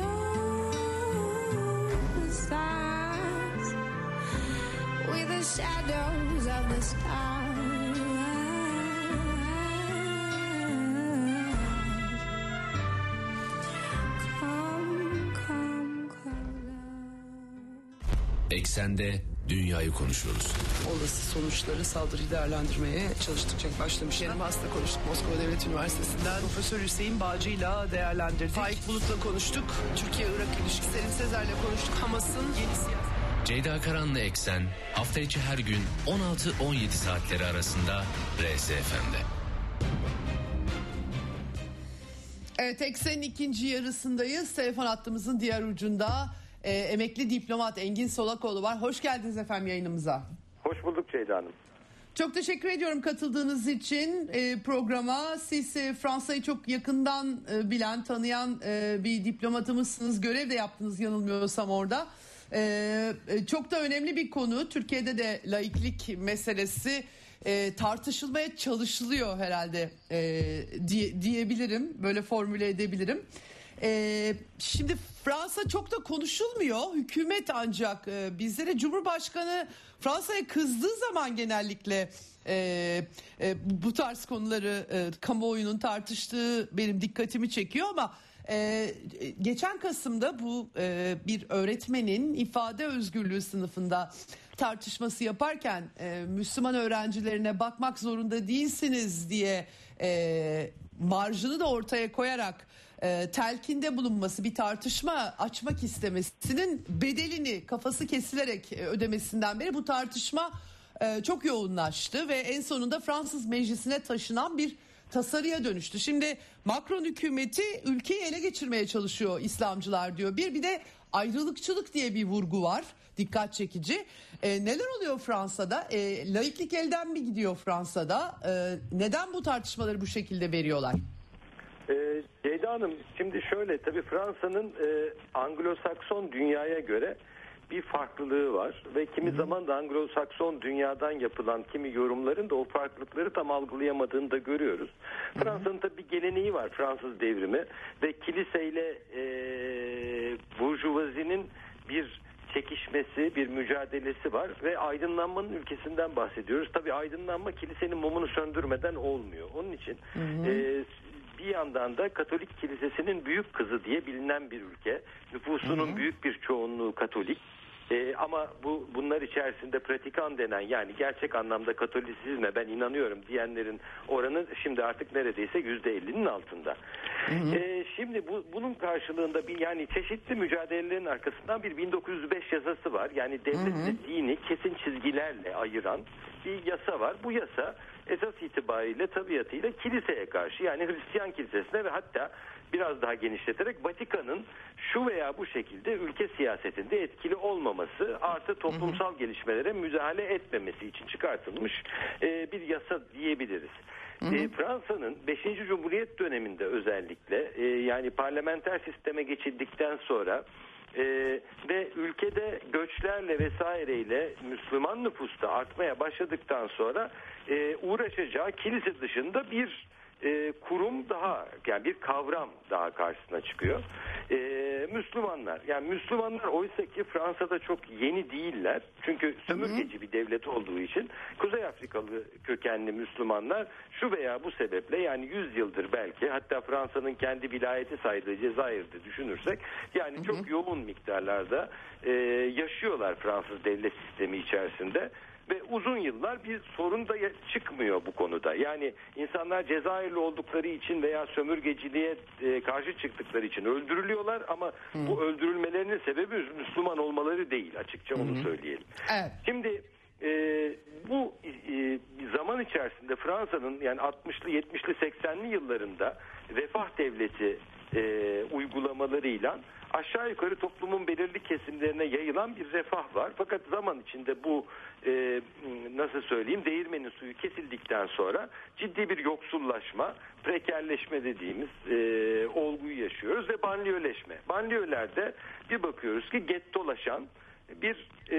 oh, the stars. We're the shadows of the stars. Come, come, come. Eksende dünyayı konuşuyoruz. Olası sonuçları, saldırıyı değerlendirmeye çalıştıkça başlamışlar. Kerim Has'la konuştuk, Moskova Devlet Üniversitesi'nden Profesör Hüseyin Bağcı'yla değerlendirdik. Faik Bulut'la konuştuk, Türkiye-Irak ilişkisi. Selim Sezer'le konuştuk, Hamas'ın yeni siyaset. Ceyda Karan'la Eksen hafta içi her gün 16-17 saatleri arasında RSFM'de. Evet, Eksen'in ikinci yarısındayız. Telefon hattımızın diğer ucunda emekli diplomat Engin Solakoğlu var. Hoş geldiniz efendim yayınımıza. Hoş bulduk Ceyda Hanım. Çok teşekkür ediyorum katıldığınız için programa. Siz Fransa'yı çok yakından bilen, tanıyan bir diplomatımızsınız. Görev de yaptınız yanılmıyorsam orada. Çok da önemli bir konu. Türkiye'de de laiklik meselesi tartışılmaya çalışılıyor herhalde diyebilirim. Böyle formüle edebilirim. Şimdi Fransa çok da konuşulmuyor. Hükümet ancak bizlere Cumhurbaşkanı Fransa'ya kızdığı zaman genellikle bu tarz konuları kamuoyunun tartıştığı benim dikkatimi çekiyor ama geçen Kasım'da bu bir öğretmenin ifade özgürlüğü sınıfında tartışması yaparken Müslüman öğrencilerine bakmak zorunda değilsiniz diye marjını da ortaya koyarak telkinde bulunması, bir tartışma açmak istemesinin bedelini kafası kesilerek ödemesinden beri bu tartışma çok yoğunlaştı ve en sonunda Fransız Meclisi'ne taşınan bir tasarıya dönüştü. Şimdi Macron hükümeti ülkeyi ele geçirmeye çalışıyor İslamcılar diyor. Bir de ayrılıkçılık diye bir vurgu var. Dikkat çekici. Neler oluyor Fransa'da? Laiklik elden mi gidiyor Fransa'da? Neden bu tartışmaları bu şekilde veriyorlar? Ceyda Hanım, şimdi şöyle, tabii Fransa'nın Anglo-Sakson dünyaya göre bir farklılığı var ve kimi zaman da Anglo-Sakson dünyadan yapılan kimi yorumların da o farklılıkları tam algılayamadığını da görüyoruz. Fransa'nın tabii bir geleneği var, Fransız devrimi ve kiliseyle burjuvazinin bir çekişmesi, bir mücadelesi var ve aydınlanmanın ülkesinden bahsediyoruz. Tabii aydınlanma kilisenin mumunu söndürmeden olmuyor. Onun için bir yandan da Katolik Kilisesi'nin büyük kızı diye bilinen bir ülke. Nüfusunun büyük bir çoğunluğu Katolik. Ama bunlar içerisinde pratikan denen, yani gerçek anlamda Katolisizme ben inanıyorum diyenlerin oranı şimdi artık neredeyse %50'nin altında. Şimdi bunun karşılığında yani çeşitli mücadelelerin arkasından bir 1905 yasası var. Yani devletle dini kesin çizgilerle ayıran bir yasa var. Bu yasa esas itibariyle tabiatıyla kiliseye karşı, yani Hristiyan kilisesine ve hatta biraz daha genişleterek Vatikan'ın şu veya bu şekilde ülke siyasetinde etkili olmaması artı toplumsal gelişmelere müdahale etmemesi için çıkartılmış bir yasa diyebiliriz. Fransa'nın 5. Cumhuriyet döneminde özellikle yani parlamenter sisteme geçildikten sonra ve ülkede göçlerle vesaireyle Müslüman nüfusta artmaya başladıktan sonra uğraşacağı kilise dışında bir kurum daha, yani bir kavram daha karşısına çıkıyor. Müslümanlar. Yani Müslümanlar oysa ki Fransa'da çok yeni değiller. Çünkü sömürgeci bir devlet olduğu için Kuzey Afrikalı kökenli Müslümanlar şu veya bu sebeple, yani 100 yıldır belki, hatta Fransa'nın kendi vilayeti saydığı Cezayir'de düşünürsek, yani çok yoğun miktarlarda yaşıyorlar Fransız devlet sistemi içerisinde. Ve uzun yıllar bir sorun da çıkmıyor bu konuda. Yani insanlar Cezayirli oldukları için veya sömürgeciliğe karşı çıktıkları için öldürülüyorlar ama bu öldürülmelerinin sebebi Müslüman olmaları değil, açıkça onu söyleyelim. Evet. Şimdi bu zaman içerisinde Fransa'nın yani 60'lı 70'li 80'li yıllarında refah devleti uygulamalarıyla aşağı yukarı toplumun belirli kesimlerine yayılan bir refah var. Fakat zaman içinde bu nasıl söyleyeyim, değirmenin suyu kesildikten sonra ciddi bir yoksullaşma, prekerleşme dediğimiz olguyu yaşıyoruz ve banliyöleşme. Banliyölerde bir bakıyoruz ki gettolaşan bir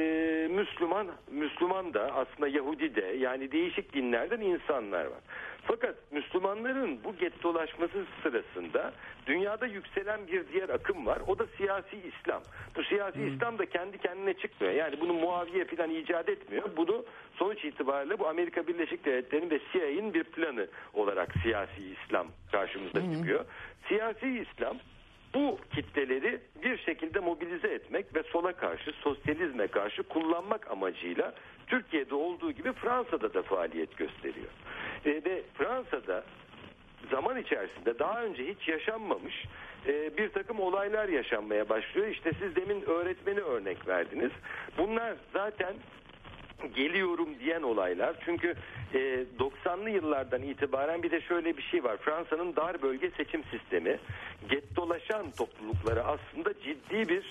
Müslüman da aslında Yahudi de, yani değişik dinlerden insanlar var. Fakat Müslümanların bu gettolaşması sırasında dünyada yükselen bir diğer akım var. O da siyasi İslam. Bu siyasi İslam da kendi kendine çıkmıyor. Yani bunu Muaviye falan icat etmiyor. Bunu sonuç itibariyle bu Amerika Birleşik Devletleri'nin ve CIA'nin bir planı olarak siyasi İslam karşımıza çıkıyor. Siyasi İslam bu kitleleri bir şekilde mobilize etmek ve sola karşı, sosyalizme karşı kullanmak amacıyla Türkiye'de olduğu gibi Fransa'da da faaliyet gösteriyor. Ve Fransa'da zaman içerisinde daha önce hiç yaşanmamış bir takım olaylar yaşanmaya başlıyor. İşte siz demin öğretmeni örnek verdiniz. Bunlar zaten geliyorum diyen olaylar. Çünkü 90'lı yıllardan itibaren bir de şöyle bir şey var. Fransa'nın dar bölge seçim sistemi gettolaşan topluluklara aslında ciddi bir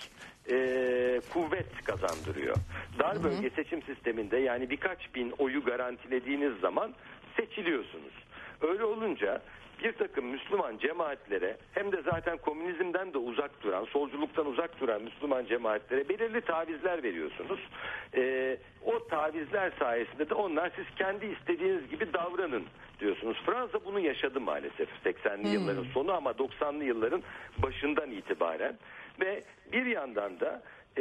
kuvvet kazandırıyor. Dar bölge seçim sisteminde yani birkaç bin oyu garantilediğiniz zaman seçiliyorsunuz. Öyle olunca bir takım Müslüman cemaatlere, hem de zaten komünizmden de uzak duran, solculuktan uzak duran Müslüman cemaatlere belirli tavizler veriyorsunuz. O tavizler sayesinde de onlar siz kendi istediğiniz gibi davranın diyorsunuz. Fransa bunu yaşadı maalesef 80'li yılların sonu ama 90'lı yılların başından itibaren ve bir yandan da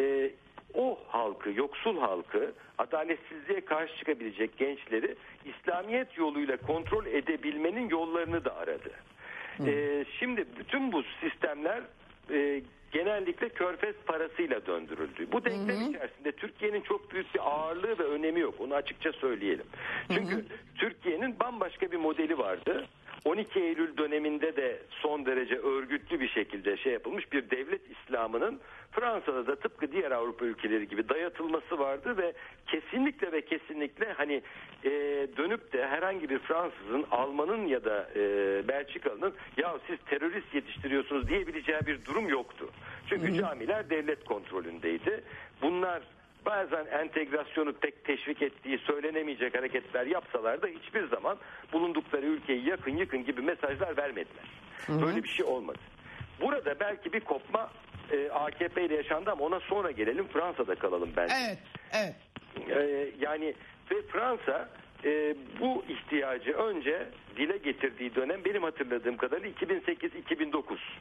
o halkı, yoksul halkı, adaletsizliğe karşı çıkabilecek gençleri İslamiyet yoluyla kontrol edebilmenin yollarını da aradı. Şimdi bütün bu sistemler genellikle körfez parasıyla döndürüldü. Bu denklem içerisinde Türkiye'nin çok büyük bir ağırlığı ve önemi yok. Onu açıkça söyleyelim. Çünkü Türkiye'nin bambaşka bir modeli vardı. 12 Eylül döneminde de son derece örgütlü bir şekilde yapılmış bir devlet İslam'ının Fransa'da da tıpkı diğer Avrupa ülkeleri gibi dayatılması vardı ve kesinlikle hani dönüp de herhangi bir Fransızın, Almanın ya da Belçikalı'nın ya siz terörist yetiştiriyorsunuz diyebileceği bir durum yoktu. Çünkü camiler devlet kontrolündeydi. Bunlar bazen entegrasyonu pek teşvik ettiği söylenemeyecek hareketler yapsalar da hiçbir zaman bulundukları ülkeyi yakın yıkın gibi mesajlar vermediler. Böyle bir şey olmadı. Burada belki bir kopma AKP ile yaşandı ama ona sonra gelelim. Fransa'da kalalım bence. Evet. Yani ve Fransa bu ihtiyacı önce dile getirdiği dönem benim hatırladığım kadarıyla 2008-2009.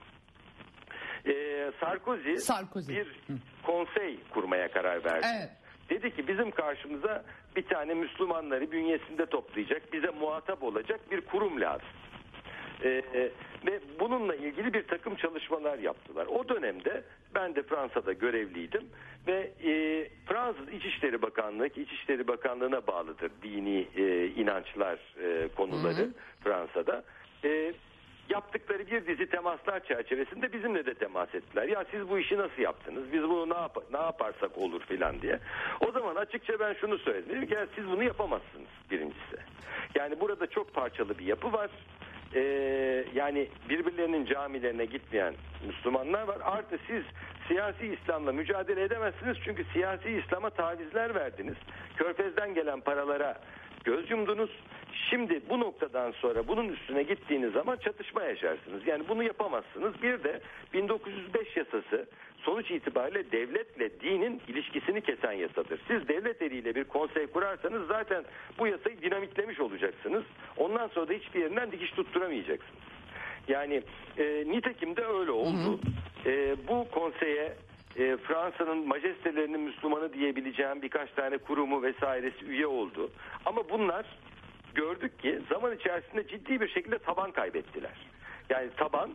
Sarkozy bir konsey kurmaya karar verdi. Evet. Dedi ki bizim karşımıza bir tane Müslümanları bünyesinde toplayacak, bize muhatap olacak bir kurum lazım. Ve bununla ilgili bir takım çalışmalar yaptılar. O dönemde ben de Fransa'da görevliydim ve Fransız İçişleri Bakanlığı, ki İçişleri Bakanlığı'na bağlıdır dini inançlar konuları Fransa'da. yaptıkları bir dizi temaslar çerçevesinde bizimle de temas ettiler. Ya siz bu işi nasıl yaptınız? Biz bunu ne yaparsak olur filan diye. O zaman açıkça ben şunu söyledim. Dedim ki siz bunu yapamazsınız birincisi. Yani burada çok parçalı bir yapı var. Yani birbirlerinin camilerine gitmeyen Müslümanlar var. Artı siz siyasi İslam'la mücadele edemezsiniz. Çünkü siyasi İslam'a tavizler verdiniz. Körfez'den gelen paralara göz yumdunuz. Şimdi bu noktadan sonra bunun üstüne gittiğiniz zaman çatışma yaşarsınız. Yani bunu yapamazsınız. Bir de 1905 yasası sonuç itibariyle devletle dinin ilişkisini kesen yasadır. Siz devlet eliyle bir konsey kurarsanız zaten bu yasayı dinamitlemiş olacaksınız. Ondan sonra da hiçbir yerinden dikiş tutturamayacaksınız. Yani nitekim de öyle oldu. Bu konseye Fransa'nın majestelerinin Müslümanı diyebileceğim birkaç tane kurumu vesairesi üye oldu. Ama bunlar gördük ki zaman içerisinde ciddi bir şekilde taban kaybettiler. Yani taban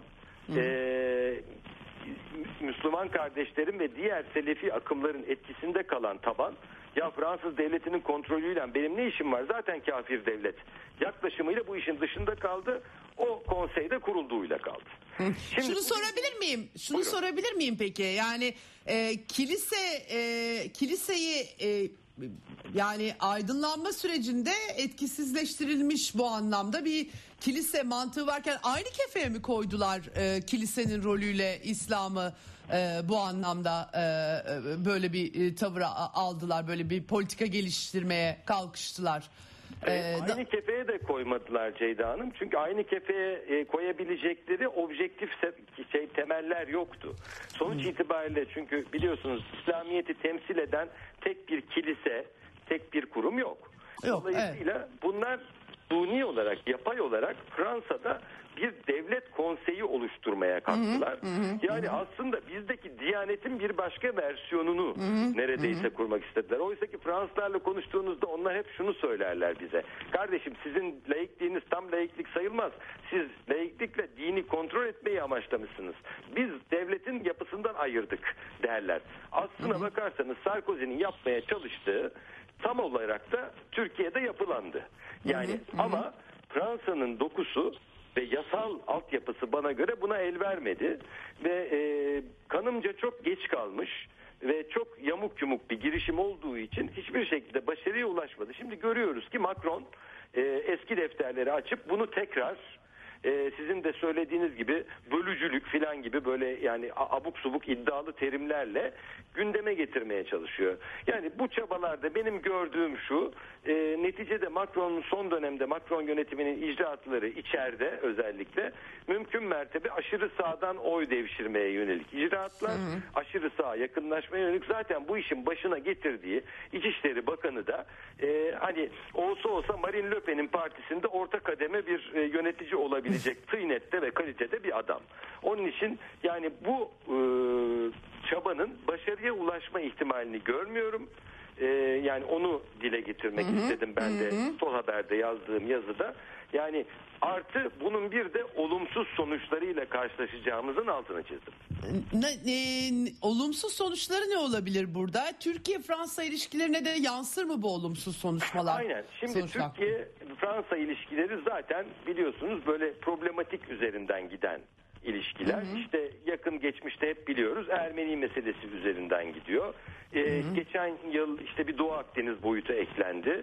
Müslüman kardeşlerin ve diğer Selefi akımların etkisinde kalan taban, ya Fransız devletinin kontrolüyle benim ne işim var, zaten kafir devlet yaklaşımıyla bu işin dışında kaldı. O konseyde kurulduğuyla kaldı. Şimdi, şunu sorabilir miyim? Buyurun. Sorabilir miyim peki? Yani kiliseyi yani aydınlanma sürecinde etkisizleştirilmiş bu anlamda bir kilise mantığı varken aynı kefeye mi koydular kilisenin rolüyle İslam'ı bu anlamda böyle bir tavır aldılar, böyle bir politika geliştirmeye kalkıştılar? Aynı kefeye de koymadılar Ceyda Hanım. Çünkü aynı kefeye koyabilecekleri objektif temeller yoktu. Sonuç itibariyle, çünkü biliyorsunuz İslamiyet'i temsil eden tek bir kilise, tek bir kurum yok. Dolayısıyla bunlar suni olarak, yapay olarak Fransa'da bir devlet konseyi oluşturmaya kalktılar. Yani aslında bizdeki Diyanet'in bir başka versiyonunu neredeyse kurmak istediler. Oysa ki Fransızlarla konuştuğunuzda onlar hep şunu söylerler bize. Kardeşim, sizin laikliğiniz tam laiklik sayılmaz. Siz laiklikle dini kontrol etmeyi amaçlamışsınız. Biz devletin yapısından ayırdık derler. Aslına bakarsanız Sarkozy'nin yapmaya çalıştığı tam olarak da Türkiye'de yapılandı. Yani ama Fransa'nın dokusu ve yasal altyapısı bana göre buna el vermedi ve kanımca çok geç kalmış ve çok yamuk yumuk bir girişim olduğu için hiçbir şekilde başarıya ulaşmadı. Şimdi görüyoruz ki Macron eski defterleri açıp bunu tekrar sizin de söylediğiniz gibi bölücülük filan gibi böyle yani abuk subuk iddialı terimlerle gündeme getirmeye çalışıyor. Yani bu çabalarda benim gördüğüm şu, neticede Macron'un son dönemde Macron yönetiminin icraatları içeride özellikle mümkün mertebe aşırı sağdan oy devşirmeye yönelik icraatlar, aşırı sağa yakınlaşmaya yönelik. Zaten bu işin başına getirdiği İçişleri Bakanı da hani olsa Marine Le Pen'in partisinde orta kademe bir yönetici olabilecek tıynette ve kalitede bir adam. Onun için yani bu çabanın başarıya ulaşma ihtimalini görmüyorum. Yani onu dile getirmek istedim ben de Sol Haber'de yazdığım yazıda. Yani artı bunun bir de olumsuz sonuçlarıyla karşılaşacağımızın altını çizdim. Olumsuz sonuçları ne olabilir burada? Türkiye-Fransa ilişkilerine de yansır mı bu olumsuz sonuçlar? Aynen. Şimdi Türkiye-Fransa ilişkileri zaten biliyorsunuz böyle problematik üzerinden giden ilişkiler. İşte yakın geçmişte hep biliyoruz Ermeni meselesi üzerinden gidiyor. Geçen yıl işte bir Doğu Akdeniz boyutu eklendi.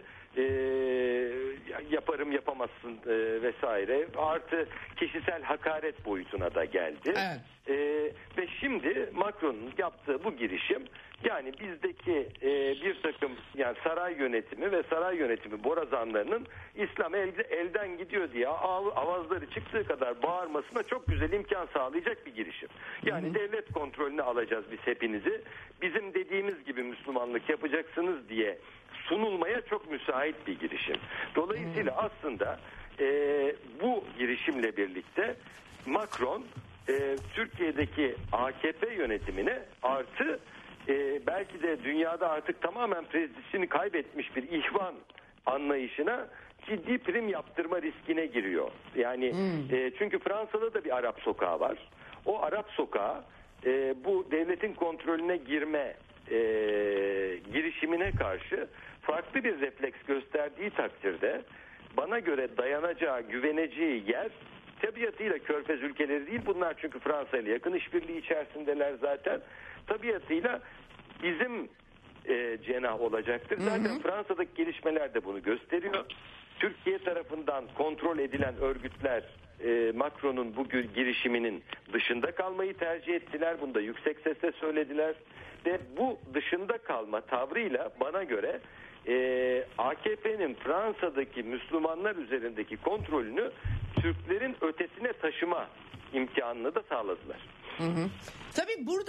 Yaparım yapamazsın vesaire. Artı kişisel hakaret boyutuna da geldi. Evet. Ve şimdi Macron'un yaptığı bu girişim, yani bizdeki bir takım yani saray yönetimi ve saray yönetimi borazanlarının İslam elden gidiyor diye avazları çıktığı kadar bağırmasına çok güzel imkan sağlayacak bir girişim. Yani devlet kontrolünü alacağız biz hepinizi. Bizim dediğimiz gibi Müslümanlık yapacaksınız diye sunulmaya çok müsait bir girişim. Dolayısıyla aslında bu girişimle birlikte Macron Türkiye'deki AKP yönetimine artı belki de dünyada artık tamamen prestijini kaybetmiş bir ihvan anlayışına ciddi prim yaptırma riskine giriyor. Yani çünkü Fransa'da da bir Arap sokağı var. O Arap sokağı bu devletin kontrolüne girme girişimine karşı farklı bir refleks gösterdiği takdirde bana göre dayanacağı, güveneceği yer tabiatıyla Körfez ülkeleri değil. Bunlar çünkü Fransa ile yakın işbirliği içerisindeler zaten. Tabiatıyla bizim cenah olacaktır. Zaten Fransa'daki gelişmeler de bunu gösteriyor. Türkiye tarafından kontrol edilen örgütler Macron'un bu girişiminin dışında kalmayı tercih ettiler. Bunu da yüksek sesle söylediler. Ve bu dışında kalma tavrıyla bana göre AKP'nin Fransa'daki Müslümanlar üzerindeki kontrolünü Türklerin ötesine taşıma imkanını da sağladılar. Tabii burada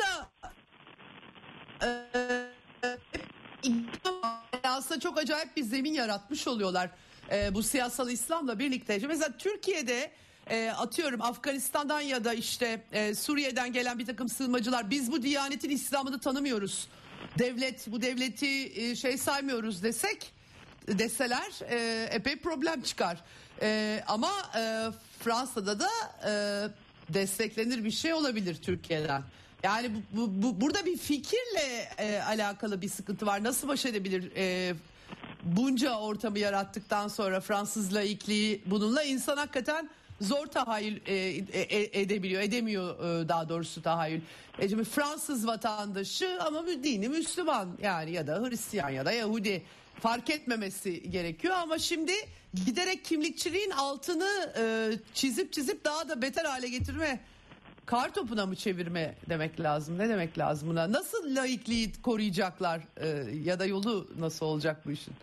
aslında çok acayip bir zemin yaratmış oluyorlar bu siyasal İslam'la birlikte. Mesela Türkiye'de atıyorum Afganistan'dan ya da işte Suriye'den gelen bir takım sığınmacılar, biz bu Diyanet'in İslam'ını tanımıyoruz, bu devleti saymıyoruz deseler epey problem çıkar. Ama Fransa'da da desteklenir bir şey olabilir Türkiye'den. Yani burada bir fikirle alakalı bir sıkıntı var. Nasıl baş edebilir bunca ortamı yarattıktan sonra Fransız laikliği bununla? İnsan hakikaten zor tahayyül edemiyor daha doğrusu tahayyül. Şimdi Fransız vatandaşı ama dini Müslüman yani ya da Hristiyan ya da Yahudi fark etmemesi gerekiyor ama şimdi giderek kimlikçiliğin altını çizip daha da beter hale getirme, kar topuna mı çevirme demek lazım? Ne demek lazım buna? Nasıl laikliği koruyacaklar ya da yolu nasıl olacak bu işin?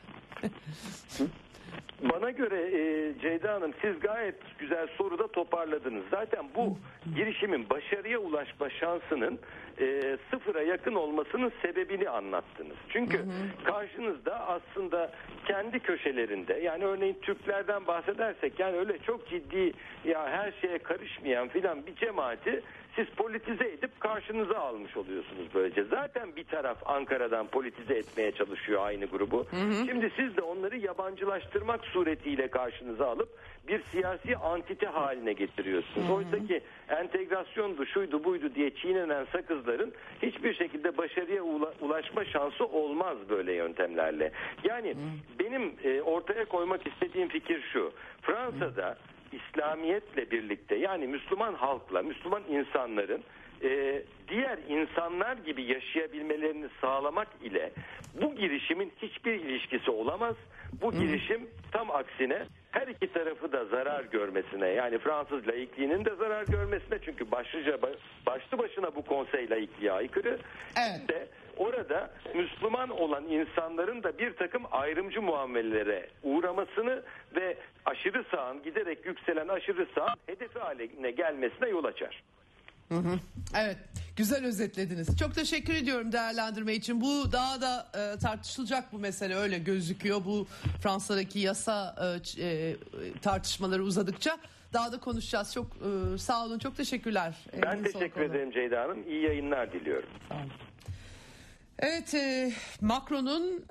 Bana göre Ceyda Hanım, siz gayet güzel soruda toparladınız. Zaten bu girişimin başarıya ulaşma şansının sıfıra yakın olmasının sebebini anlattınız. Çünkü karşınızda aslında kendi köşelerinde, yani örneğin Türklerden bahsedersek, yani öyle çok ciddi ya her şeye karışmayan filan bir cemaati siz politize edip karşınıza almış oluyorsunuz böylece. Zaten bir taraf Ankara'dan politize etmeye çalışıyor aynı grubu. Şimdi siz de onları yabancılaştırmak suretiyle karşınıza alıp bir siyasi antite haline getiriyorsunuz. Oysa ki entegrasyondu, şuydu, buydu diye çiğnenen sakızların hiçbir şekilde başarıya ulaşma şansı olmaz böyle yöntemlerle. Yani benim ortaya koymak istediğim fikir şu: Fransa'da İslamiyetle birlikte, yani Müslüman halkla, Müslüman insanların diğer insanlar gibi yaşayabilmelerini sağlamak ile bu girişimin hiçbir ilişkisi olamaz. Bu girişim tam aksine her iki tarafı da zarar görmesine, yani Fransız laikliğinin de zarar görmesine, çünkü başlı başına bu konsey laikliğe aykırı. Evet. De orada Müslüman olan insanların da bir takım ayrımcı muamelelere uğramasını ve aşırı sağın, giderek yükselen aşırı sağın hedefi haline gelmesine yol açar. Evet, güzel özetlediniz. Çok teşekkür ediyorum değerlendirme için. Bu daha da tartışılacak bu mesele, öyle gözüküyor. Bu Fransa'daki yasa tartışmaları uzadıkça daha da konuşacağız. Çok sağ olun, çok teşekkürler. Ben teşekkür ederim Ceyda Hanım. İyi yayınlar diliyorum. Sağ olun. Evet, Macron'un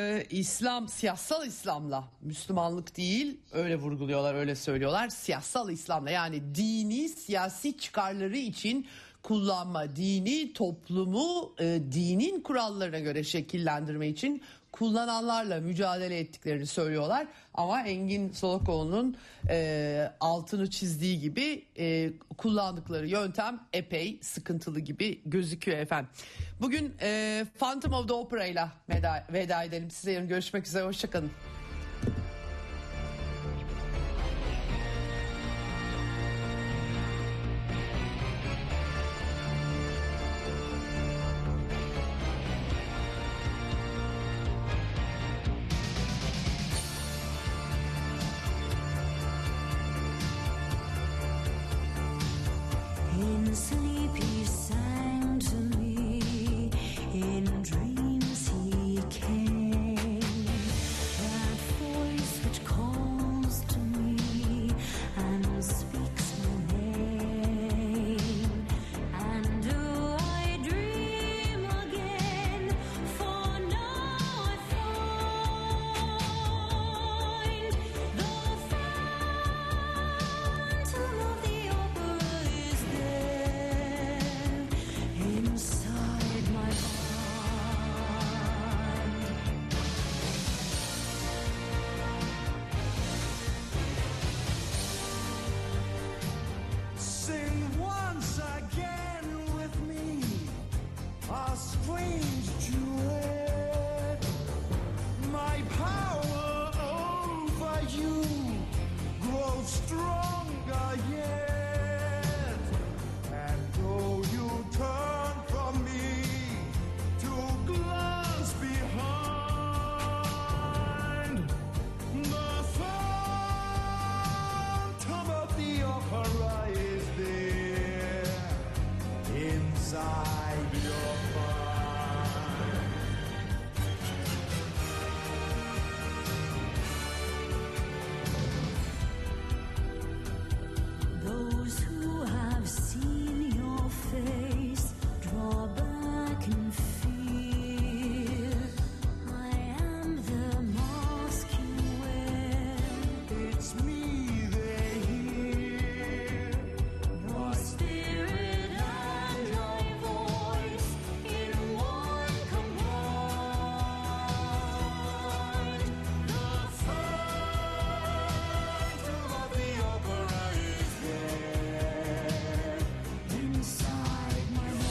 siyasal İslam'la, Müslümanlık değil, öyle vurguluyorlar, öyle söylüyorlar, siyasal İslam'la, yani dini siyasi çıkarları için kullanma, dini toplumu dinin kurallarına göre şekillendirme için kullananlarla mücadele ettiklerini söylüyorlar. Ama Engin Solakoğlu'nun altını çizdiği gibi kullandıkları yöntem epey sıkıntılı gibi gözüküyor efendim. Bugün Phantom of the Opera ile veda edelim. Size yarın görüşmek üzere. Hoşçakalın. In sleep he sang to me, in dreams he came, that voice which calls to me and speaks my name. And do I dream again, for now I find the phantom of the opera is there inside my mind. strange duet. My power over you grows stronger yet. And though you turn from me to glance behind, the phantom of the opera is there inside your mind. Those who have seen your face draw back in fear. I am the mask you wear. It's me they hear. Your spirit and my voice in one combined. The phantom of the opera is there inside my mind.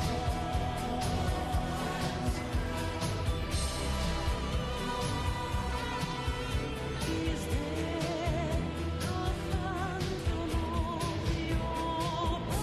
Is there a phantom of the opera?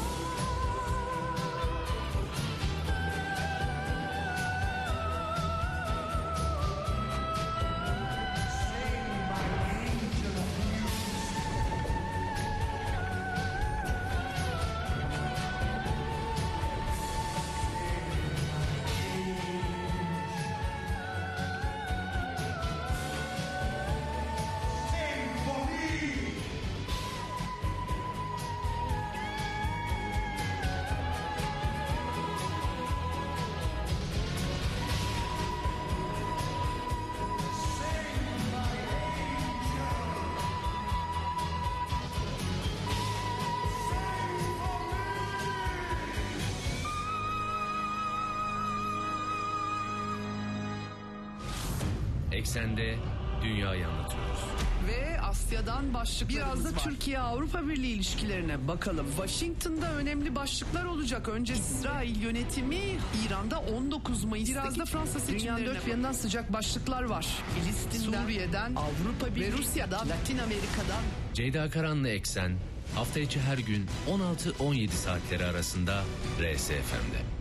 Eksende dünyayı anlatıyoruz. Ve Asya'dan başlıklarımız Biraz da var. Türkiye-Avrupa Birliği ilişkilerine bakalım. Washington'da önemli başlıklar olacak. Önce İsrail yönetimi İran'da 19 Mayıs'taki Biraz da Fransa dünyanın seçimlerine dört bir yanından sıcak başlıklar var. Filistin'den, Suriye'den, Avrupa Birliği ve Rusya'dan, Latin Amerika'dan Ceyda Karan'la Eksen hafta içi her gün 16-17 saatleri arasında RSFM'de.